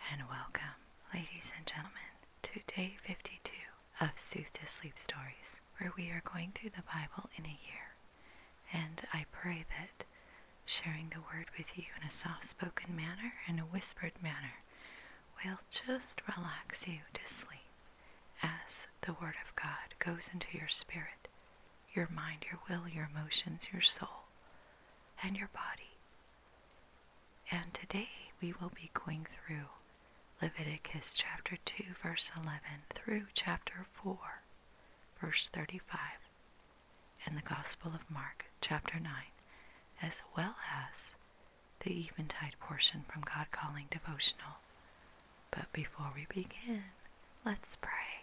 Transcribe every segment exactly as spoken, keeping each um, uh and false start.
and welcome, ladies and gentlemen, to day fifty-two of Soothe to Sleep Stories, where we are going through the Bible in a year. And I pray that sharing the word with you in a soft-spoken manner and a whispered manner will just relax you to sleep as the word of God goes into your spirit, your mind, your will, your emotions, your soul, and your body. And today we will be going through Leviticus chapter two, verse eleven, through chapter four, verse thirty-five, and the Gospel of Mark, chapter nine, as well as the Eventide portion from God Calling Devotional. But before we begin, let's pray.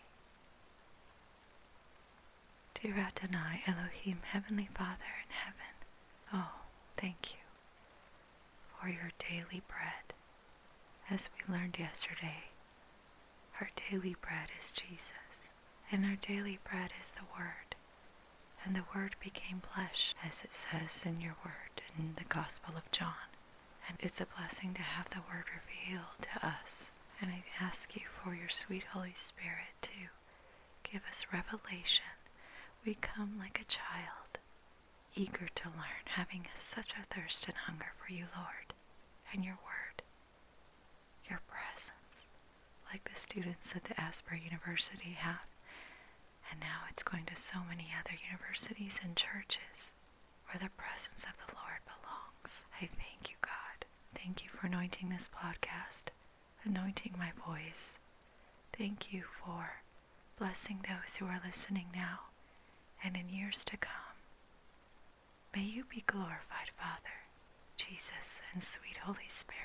Dear Adonai, Elohim, Heavenly Father in heaven, oh, thank you for your daily bread. As we learned yesterday, our daily bread is Jesus, and our daily bread is the Word. And the Word became flesh, as it says in your Word in the Gospel of John. And it's a blessing to have the Word revealed to us. And I ask you for your sweet Holy Spirit to give us revelation. We come like a child, eager to learn, having such a thirst and hunger for you, Lord, and your Word. Your presence, like the students at the Asbury University have, and now it's going to so many other universities and churches where the presence of the Lord belongs. I thank you, God. Thank you for anointing this podcast, anointing my voice. Thank you for blessing those who are listening now and in years to come. May you be glorified, Father, Jesus, and sweet Holy Spirit.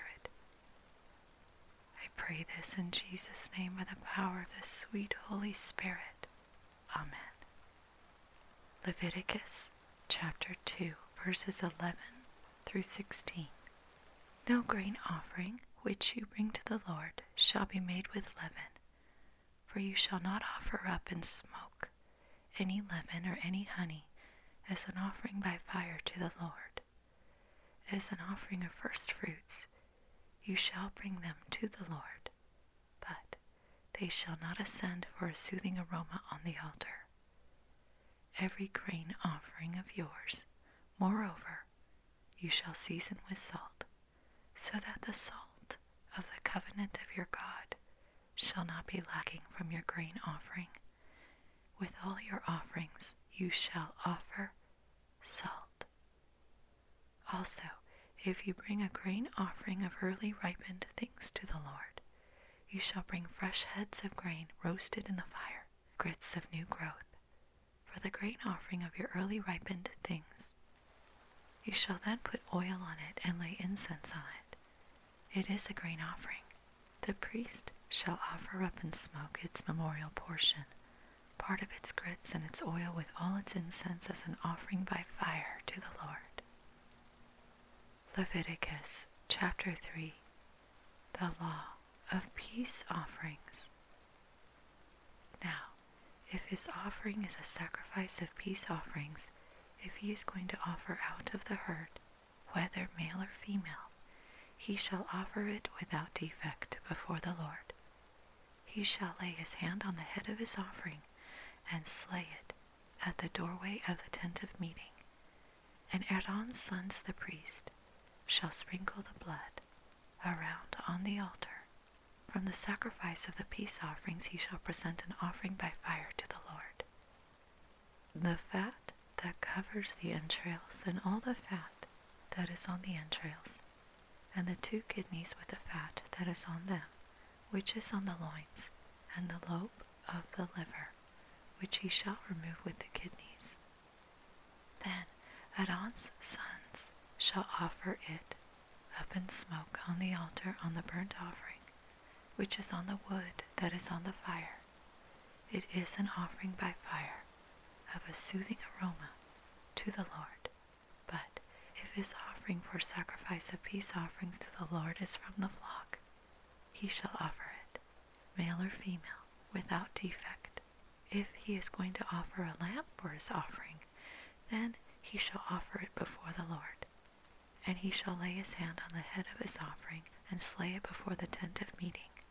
I pray this in Jesus' name by the power of the sweet Holy Spirit. Amen. Leviticus chapter two, verses eleven through sixteen. No grain offering which you bring to the Lord shall be made with leaven, for you shall not offer up in smoke any leaven or any honey as an offering by fire to the Lord. As an offering of first fruits, you shall bring them to the Lord, but they shall not ascend for a soothing aroma on the altar. Every grain offering of yours, moreover, you shall season with salt, so that the salt of the covenant of your God shall not be lacking from your grain offering. With all your offerings you shall offer salt. Also, if you bring a grain offering of early ripened things to the Lord, you shall bring fresh heads of grain roasted in the fire, grits of new growth, for the grain offering of your early ripened things. You shall then put oil on it and lay incense on it. It is a grain offering. The priest shall offer up in smoke its memorial portion, part of its grits and its oil with all its incense as an offering by fire to the Lord. Leviticus chapter three, the law of peace offerings. Now, if his offering is a sacrifice of peace offerings, if he is going to offer out of the herd, whether male or female, he shall offer it without defect before the Lord. He shall lay his hand on the head of his offering and slay it at the doorway of the tent of meeting. And Aaron's sons the priest shall sprinkle the blood around on the altar. From the sacrifice of the peace offerings he shall present an offering by fire to the Lord. The fat that covers the entrails, and all the fat that is on the entrails, and the two kidneys with the fat that is on them, which is on the loins, and the lobe of the liver, which he shall remove with the kidneys. Then Aaron's sons shall offer it up in smoke on the altar on the burnt offering, which is on the wood that is on the fire. It is an offering by fire of a soothing aroma to the Lord. But if his offering for sacrifice of peace offerings to the Lord is from the flock, he shall offer it, male or female, without defect. If he is going to offer a lamb for his offering, then he shall offer it before the Lord. And he shall lay his hand on the head of his offering and slay it before the tent of meeting.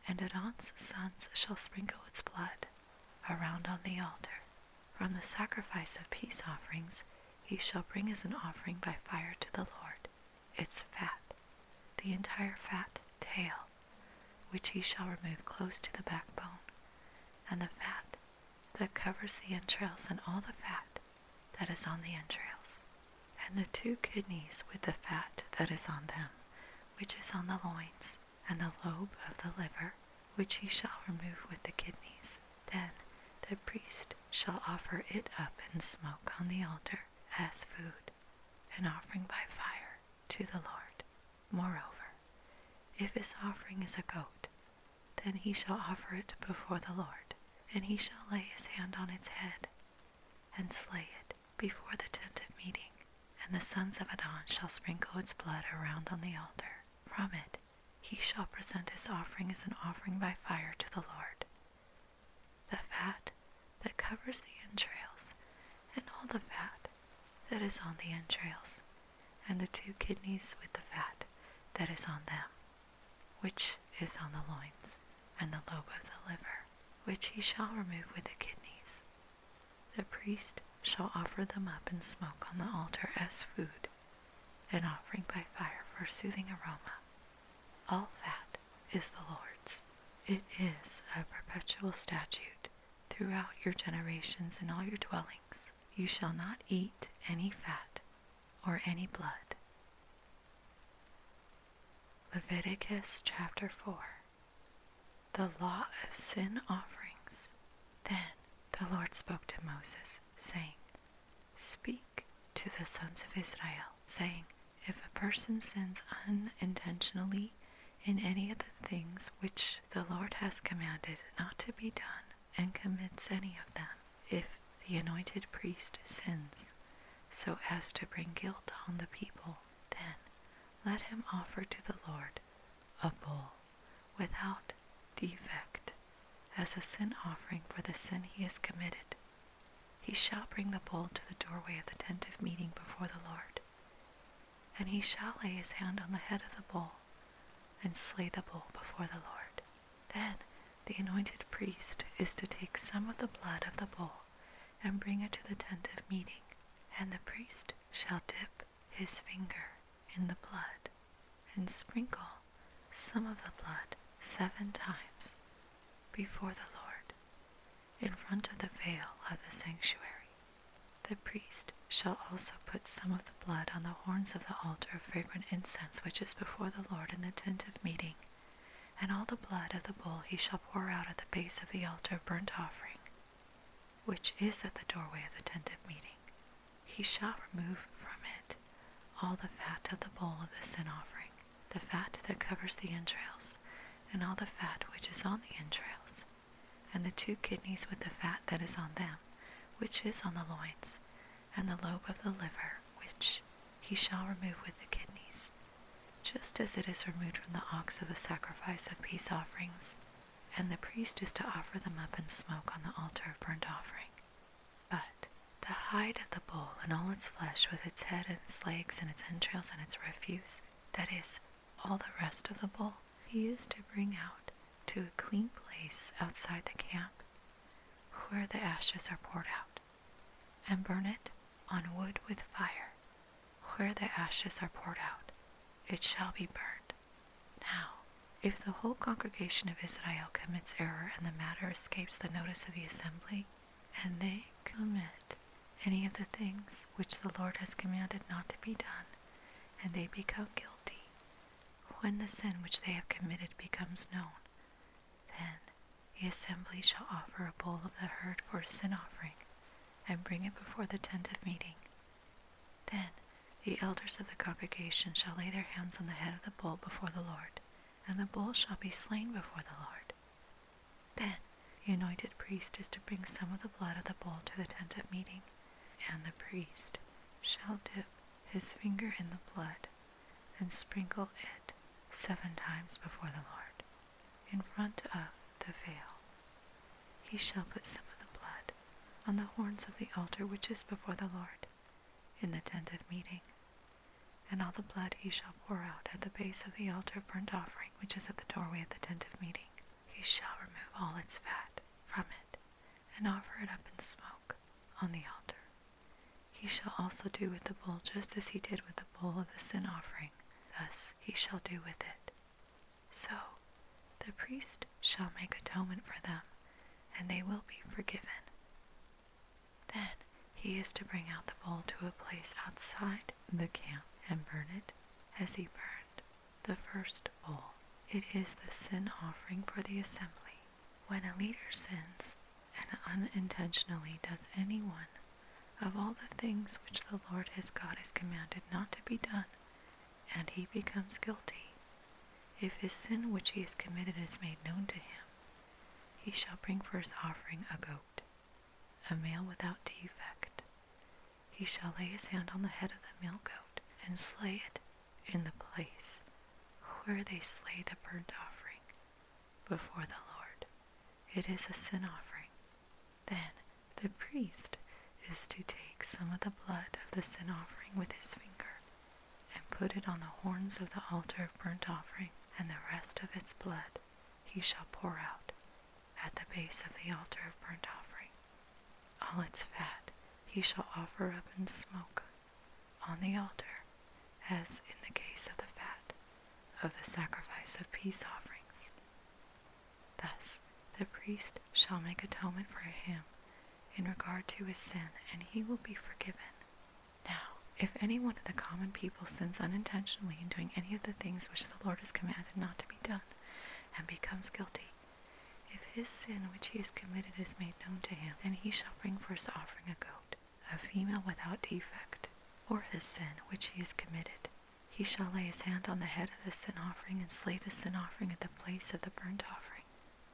And Aaron's sons shall sprinkle its blood around on the altar. From the sacrifice of peace offerings he shall bring as an offering by fire to the Lord its fat, the entire fat tail, which he shall remove close to the backbone, and the fat that covers the entrails, and all the fat that is on the entrails, and the two kidneys with the fat that is on them, which is on the loins, and the lobe of the liver, which he shall remove with the kidneys. Then the priest shall offer it up in smoke on the altar as food, an offering by fire to the Lord. Moreover, if his offering is a goat, then he shall offer it before the Lord, and he shall lay his hand on its head, and slay it before the tent of meeting, and the sons of Aaron shall sprinkle its blood around on the altar. From it he shall present his offering as an offering by fire to the Lord. The fat that covers the entrails, and all the fat that is on the entrails, and the two kidneys with the fat that is on them, which is on the loins, and the lobe of the liver, which he shall remove with the kidneys. The priest shall offer them up in smoke on the altar as food, an offering by fire for a soothing aroma. All fat is the Lord's. It is a perpetual statute throughout your generations in all your dwellings. You shall not eat any fat or any blood. Leviticus chapter four. The law of sin offerings. Then the Lord spoke to Moses, saying, Speak to the sons of Israel, saying, If a person sins unintentionally in any of the things which the Lord has commanded not to be done, and commits any of them, if the anointed priest sins so as to bring guilt on the people, then let him offer to the Lord a bull without defect as a sin offering for the sin he has committed. He shall bring the bull to the doorway of the tent of meeting before the Lord, and he shall lay his hand on the head of the bull and slay the bull before the Lord. Then the anointed priest is to take some of the blood of the bull and bring it to the tent of meeting, and the priest shall dip his finger in the blood and sprinkle some of the blood seven times before the Lord in front of the veil of the sanctuary. The priest shall also put some of the blood on the horns of the altar of fragrant incense which is before the Lord in the tent of meeting, and all the blood of the bull he shall pour out at the base of the altar of burnt offering, which is at the doorway of the tent of meeting. He shall remove from it all the fat of the bull of the sin offering, the fat that covers the entrails, and all the fat which is on the entrails, and the two kidneys with the fat that is on them, which is on the loins, and the lobe of the liver, which he shall remove with the kidneys, just as it is removed from the ox of the sacrifice of peace offerings. And the priest is to offer them up in smoke on the altar of burnt offering. But the hide of the bull and all its flesh, with its head and its legs and its entrails and its refuse, that is, all the rest of the bull, he is to bring out to a clean place outside the camp, where the ashes are poured out, and burn it on wood with fire. Where the ashes are poured out, it shall be burned. Now, if the whole congregation of Israel commits error, and the matter escapes the notice of the assembly, and they commit any of the things which the Lord has commanded not to be done, and they become guilty, when the sin which they have committed becomes known, then the assembly shall offer a bull of the herd for a sin offering, and bring it before the tent of meeting. Then the elders of the congregation shall lay their hands on the head of the bull before the Lord, and the bull shall be slain before the Lord. Then the anointed priest is to bring some of the blood of the bull to the tent of meeting, and the priest shall dip his finger in the blood and sprinkle it seven times before the Lord in front of the veil. He shall put some of the blood on the horns of the altar which is before the Lord in the tent of meeting, and all the blood he shall pour out at the base of the altar of burnt offering which is at the doorway of the tent of meeting. he shall remove all its fat from it, and offer it up in smoke on the altar. He shall also do with the bull just as he did with the bull of the sin offering. Thus he shall do with it. So the priest shall make atonement for them, and they will be forgiven. Then he is to bring out the bull to a place outside the camp and burn it as he burned the first bull. It is the sin offering for the assembly. When a leader sins and unintentionally does any one of all the things which the Lord his God has commanded not to be done, and he becomes guilty, if his sin which he has committed is made known to him, he shall bring for his offering a goat, a male without defect. He shall lay his hand on the head of the male goat and slay it in the place where they slay the burnt offering before the Lord. It is a sin offering. Then the priest is to take some of the blood of the sin offering with his finger and put it on the horns of the altar of burnt offering, and the rest of its blood he shall pour out at the base of the altar of burnt offering. All its fat he shall offer up in smoke on the altar, as in the case of the fat of the sacrifice of peace offerings. Thus the priest shall make atonement for him in regard to his sin, and he will be forgiven. Now, if any one of the common people sins unintentionally in doing any of the things which the Lord has commanded not to be done, and becomes guilty, if his sin which he has committed is made known to him, then he shall bring for his offering a goat, a female without defect. For his sin which he has committed, he shall lay his hand on the head of the sin offering and slay the sin offering at the place of the burnt offering.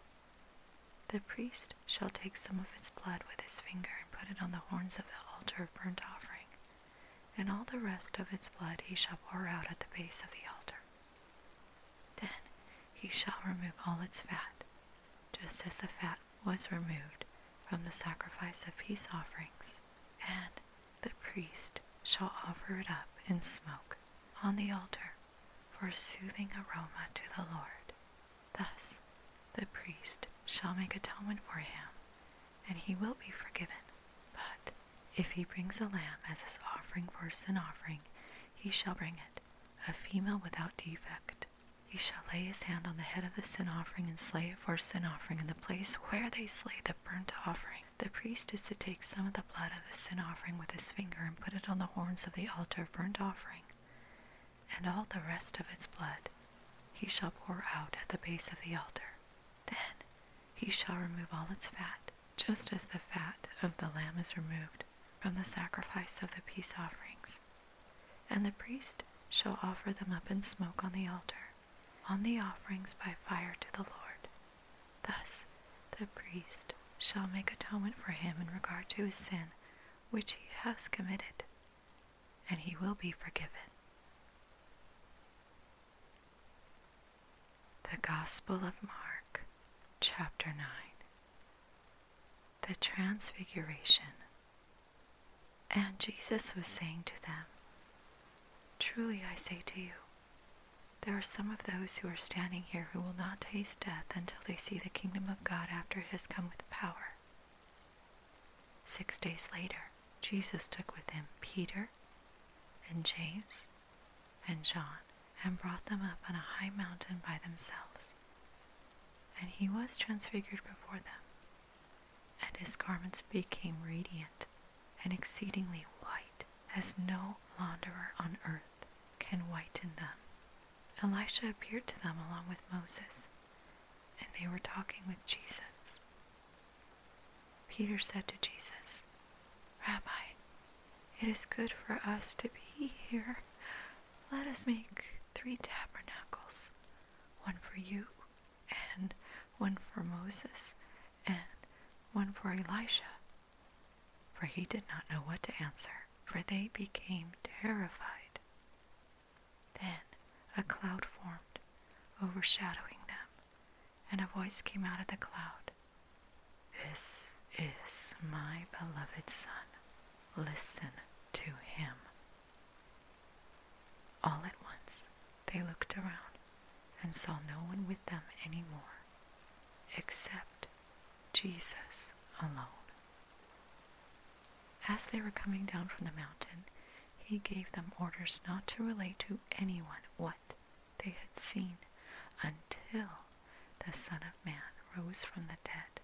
The priest shall take some of its blood with his finger and put it on the horns of the altar of burnt offering, and all the rest of its blood he shall pour out at the base of the altar. Then he shall remove all its fat, just as the fat was removed from the sacrifice of peace offerings, and the priest shall offer it up in smoke on the altar for a soothing aroma to the Lord. Thus the priest shall make atonement for him, and he will be forgiven. But if he brings a lamb as his offering for a sin offering, he shall bring it, a female without defect. He shall lay his hand on the head of the sin offering and slay it for a sin offering in the place where they slay the burnt offering. The priest is to take some of the blood of the sin offering with his finger and put it on the horns of the altar of burnt offering, and all the rest of its blood he shall pour out at the base of the altar. Then he shall remove all its fat, just as the fat of the lamb is removed from the sacrifice of the peace offerings. And the priest shall offer them up in smoke on the altar, on the offerings by fire to the Lord. Thus the priest shall make atonement for him in regard to his sin which he has committed, and he will be forgiven. The Gospel of Mark, chapter nine. The Transfiguration. And Jesus was saying to them, Truly I say to you, there are some of those who are standing here who will not taste death until they see the kingdom of God after it has come with power. Six days later, Jesus took with him Peter and James and John and brought them up on a high mountain by themselves. And he was transfigured before them, and his garments became radiant and exceedingly white, as no launderer on earth can whiten them. Elisha appeared to them along with Moses, and they were talking with Jesus. Peter said to Jesus, Rabbi, it is good for us to be here. Let us make three tabernacles, one for you, and one for Moses, and one for Elisha. For he did not know what to answer, for they became terrified. Then a cloud formed, overshadowing them, and a voice came out of the cloud. This is my beloved Son. Listen to him. All at once they looked around and saw no one with them any more, except Jesus alone. As they were coming down from the mountain, he gave them orders not to relate to anyone what they had seen until the Son of Man rose from the dead.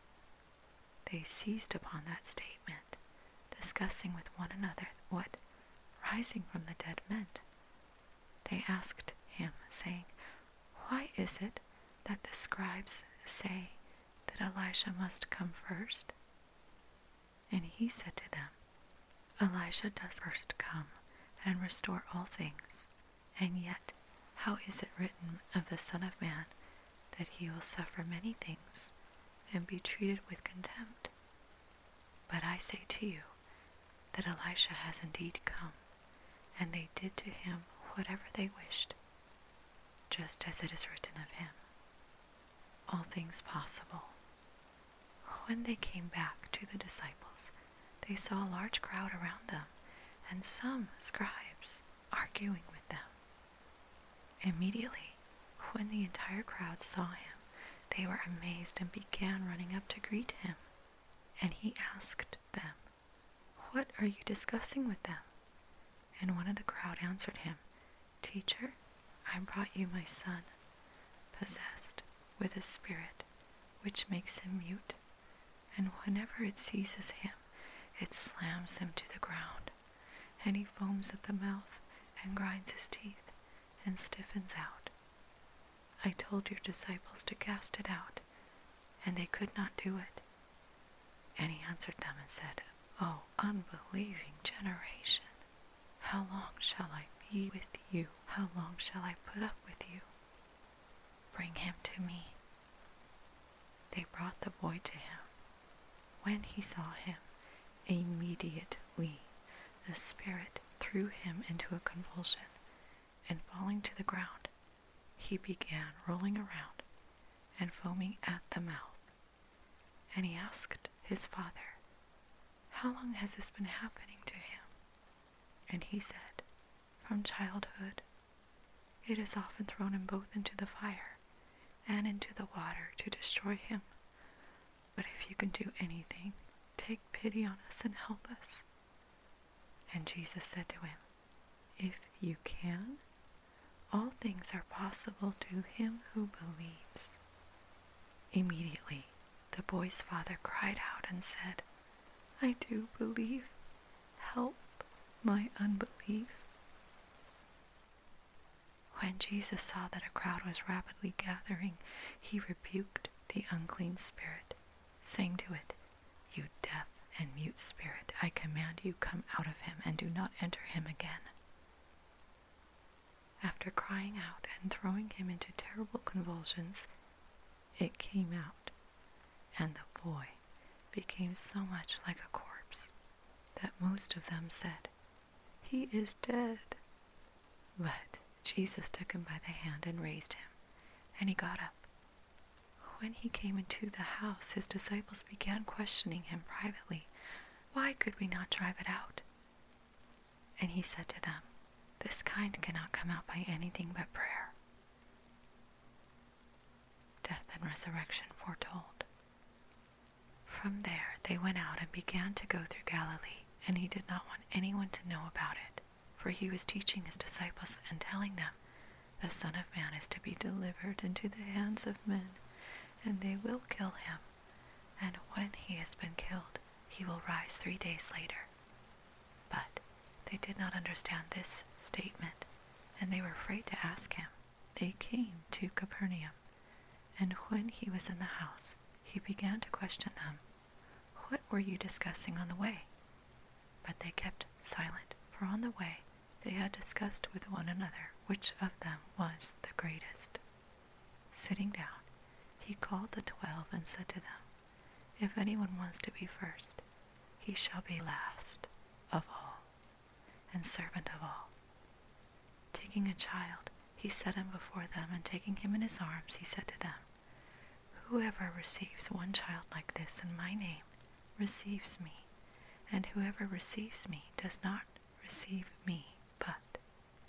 They seized upon that statement, discussing with one another what rising from the dead meant. They asked him, saying, "Why is it that the scribes say that Elijah must come first?" And he said to them, "Elijah does first come and restore all things, and yet how is it written of the Son of Man that he will suffer many things and be treated with contempt? But I say to you that Elisha has indeed come, and they did to him whatever they wished, just as it is written of him. All things possible." When they came back to the disciples, they saw a large crowd around them, and some scribes arguing with them. Immediately, when the entire crowd saw him, they were amazed and began running up to greet him. And he asked them, "What are you discussing with them?" And one of the crowd answered him, "Teacher, I brought you my son, possessed with a spirit which makes him mute, and whenever it seizes him, it slams him to the ground, and he foams at the mouth and grinds his teeth and stiffens out. I told your disciples to cast it out, and they could not do it." And he answered them and said, "O unbelieving generation, how long shall I be with you? How long shall I put up with you? Bring him to me." They brought the boy to him. When he saw him, immediately the spirit threw him into a convulsion, and falling to the ground, he began rolling around and foaming at the mouth. And he asked his father, "How long has this been happening to him?" And he said, "From childhood. It has often thrown him both into the fire and into the water to destroy him. But if you can do anything, take pity on us and help us." And Jesus said to him, "If you can, all things are possible to him who believes." Immediately, the boy's father cried out and said, "I do believe. Help my unbelief." When Jesus saw that a crowd was rapidly gathering, he rebuked the unclean spirit, saying to it, "You deaf and mute spirit, I command you, come out of him and do not enter him again." After crying out and throwing him into terrible convulsions, it came out, and the boy became so much like a corpse that most of them said, "He is dead." But Jesus took him by the hand and raised him, and he got up. When he came into the house, his disciples began questioning him privately, "Why could we not drive it out?" And he said to them, "This kind cannot come out by anything but prayer." Death and resurrection foretold. From there they went out and began to go through Galilee, and he did not want anyone to know about it, for he was teaching his disciples and telling them, "The Son of Man is to be delivered into the hands of men, and they will kill him, and when he has been killed, he will rise three days later." But they did not understand this statement, and they were afraid to ask him. They came to Capernaum, and when he was in the house, he began to question them, "What were you discussing on the way?" But they kept silent, for on the way they had discussed with one another which of them was the greatest. Sitting down, he called the twelve and said to them, "If anyone wants to be first, he shall be last of all, and servant of all." Taking a child, he set him before them, and taking him in his arms, he said to them, "Whoever receives one child like this in my name receives me, and whoever receives me does not receive me, but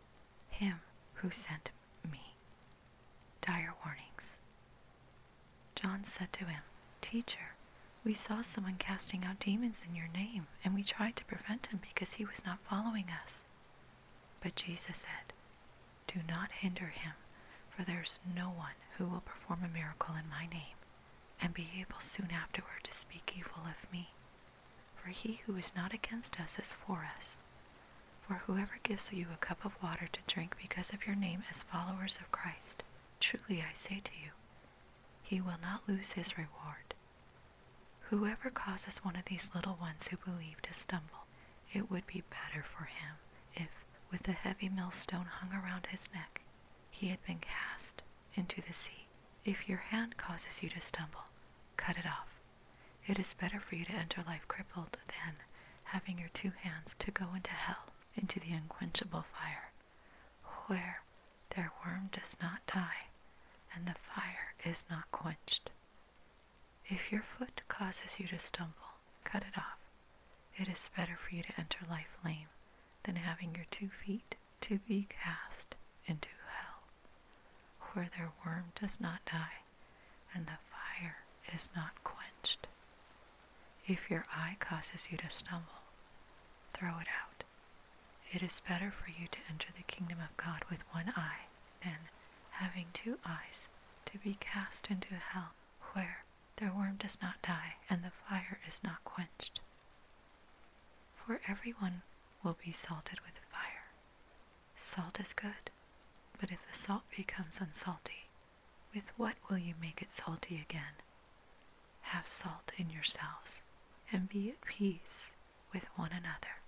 him who sent me." Dire warnings. John said to him, Teacher, we saw someone casting out demons in your name, and we tried to prevent him because he was not following us. But Jesus said, Do not hinder him, for there is no one who will perform a miracle in my name, and be able soon afterward to speak evil of me. For he who is not against us is for us. For whoever gives you a cup of water to drink because of your name as followers of Christ, truly I say to you, he will not lose his reward. Whoever causes one of these little ones who believe to stumble, it would be better for him if, with a heavy millstone hung around his neck, he had been cast into the sea. If your hand causes you to stumble, cut it off. It is better for you to enter life crippled than having your two hands to go into hell, into the unquenchable fire, where their worm does not die, and the fire is not quenched. If your foot causes you to stumble, cut it off. It is better for you to enter life lame than having your two feet to be cast into hell, where their worm does not die, and the fire is not quenched. If your eye causes you to stumble, throw it out. It is better for you to enter the kingdom of God with one eye than having two eyes to be cast into hell, where their worm does not die and the fire is not quenched. For everyone will be salted with fire. Salt is good, but if the salt becomes unsalty, with what will you make it salty again? Have salt in yourselves, and be at peace with one another.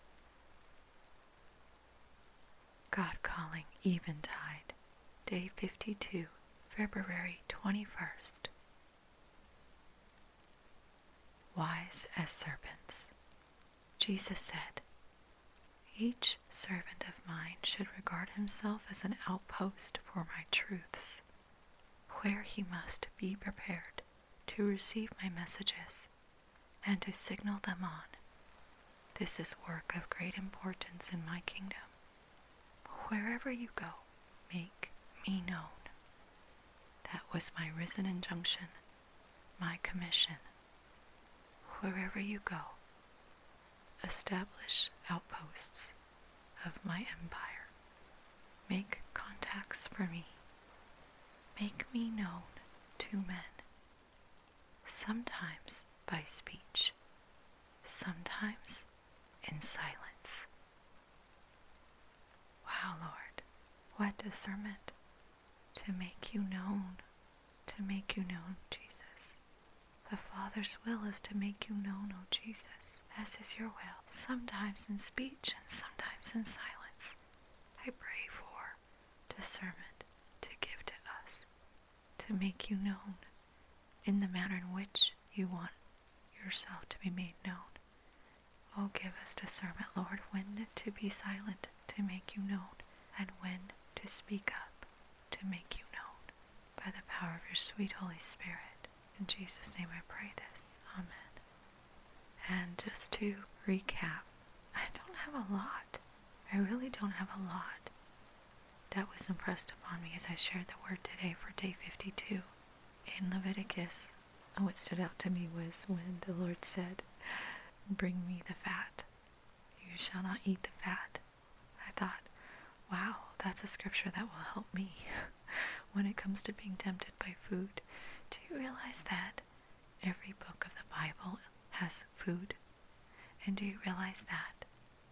God Calling Eventide, Day fifty-two, February twenty-first. Wise as serpents. Jesus said, Each servant of mine should regard himself as an outpost for my truths, where he must be prepared to receive my messages and to signal them on. This is work of great importance in my kingdom. Wherever you go, make me known. That was my risen injunction, my commission. Wherever you go, establish outposts of my empire. Make contacts for me. Make me known to men. Sometimes by speech, sometimes in silence. Wow, Lord, what discernment to make you known, to make you known, Jesus. The Father's will is to make you known, O Jesus, as is your will, sometimes in speech and sometimes in silence. I pray for discernment to give to us, to make you known in the manner in which you want yourself to be made known. Oh, give us discernment, Lord, when to be silent, to make you known, and when to speak up, to make you known, by the power of your sweet Holy Spirit. In Jesus' name I pray this. Amen. And just to recap, I don't have a lot. I really don't have a lot that was impressed upon me as I shared the word today for day fifty-two. In Leviticus, what stood out to me was when the Lord said, Bring me the fat. You shall not eat the fat. I thought, wow, that's a scripture that will help me when it comes to being tempted by food. Do you realize that every book of the Bible has food? And do you realize that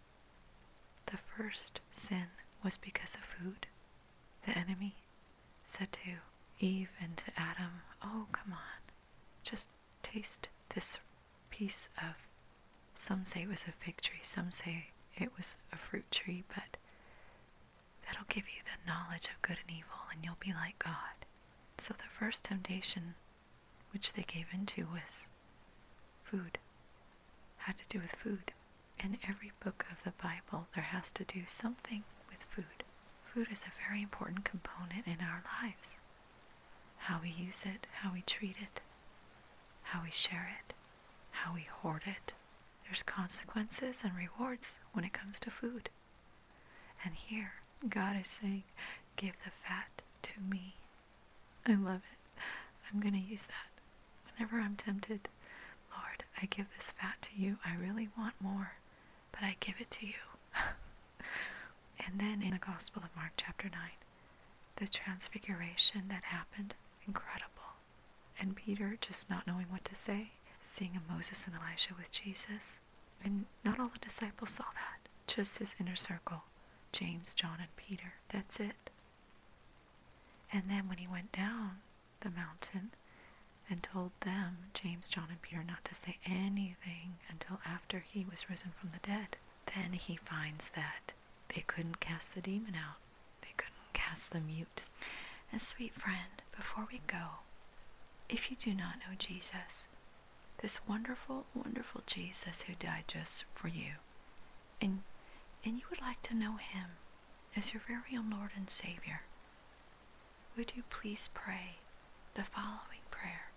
the first sin was because of food? The enemy said to Eve and to Adam, oh, come on, just taste this piece of, some say it was a fig tree, some say it was a fruit tree, but that'll give you the knowledge of good and evil, and you'll be like God. So the first temptation which they gave into was food, had to do with food. In every book of the Bible, there has to do something with food. Food is a very important component in our lives. How we use it, how we treat it, how we share it, how we hoard it. There's consequences and rewards when it comes to food. And here, God is saying, give the fat to me. I love it. I'm going to use that. whenever I'm tempted, Lord, I give this fat to you. I really want more, but I give it to you. And then in the Gospel of Mark chapter nine, the transfiguration that happened, incredible. And Peter just not knowing what to say, seeing a Moses and Elijah with Jesus. And not all the disciples saw that, just his inner circle, James, John, and Peter. That's it. And then when he went down the mountain and told them, James, John, and Peter, not to say anything until after he was risen from the dead, then he finds that they couldn't cast the demon out. They couldn't cast the mute. And sweet friend, before we go, if you do not know Jesus, this wonderful, wonderful Jesus who died just for you, and, and you would like to know him as your very own Lord and Savior, would you please pray the following prayer?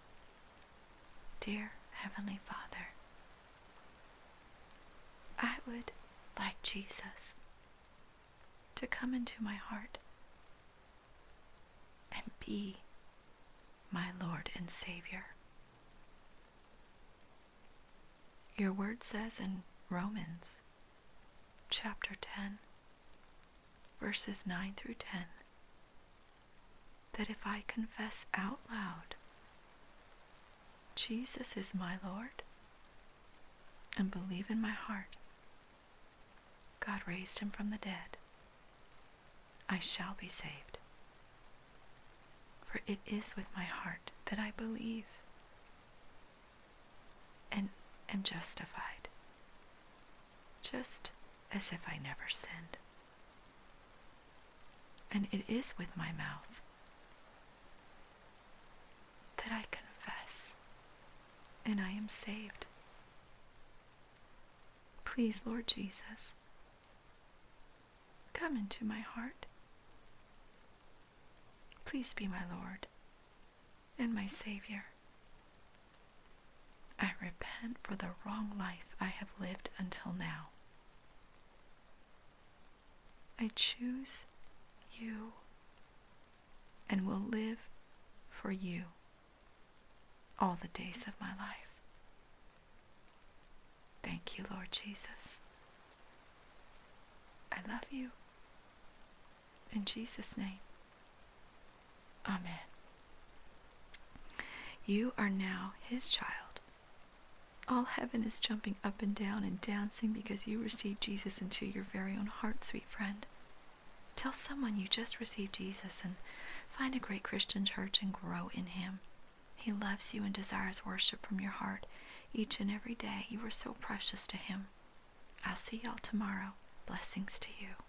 Dear Heavenly Father, I would like Jesus to come into my heart and be my Lord and Savior. Your word says in Romans chapter ten, verses nine through ten, that if I confess out loud Jesus is my Lord and believe in my heart God raised him from the dead, I shall be saved. For it is with my heart that I believe and am justified, just as if I never sinned. And it is with my mouth that I confess, and I am saved. Please, Lord Jesus, come into my heart. Please be my Lord and my Savior. I repent for the wrong life I have lived until now. I choose you and will live for you all the days of my life. Thank you, Lord Jesus. I love you. In Jesus' name, Amen. You are now his child. All heaven is jumping up and down and dancing because you received Jesus into your very own heart, sweet friend. Tell someone you just received Jesus and find a great Christian church and grow in him. He loves you and desires worship from your heart each and every day. You are so precious to him. I'll see y'all tomorrow. Blessings to you.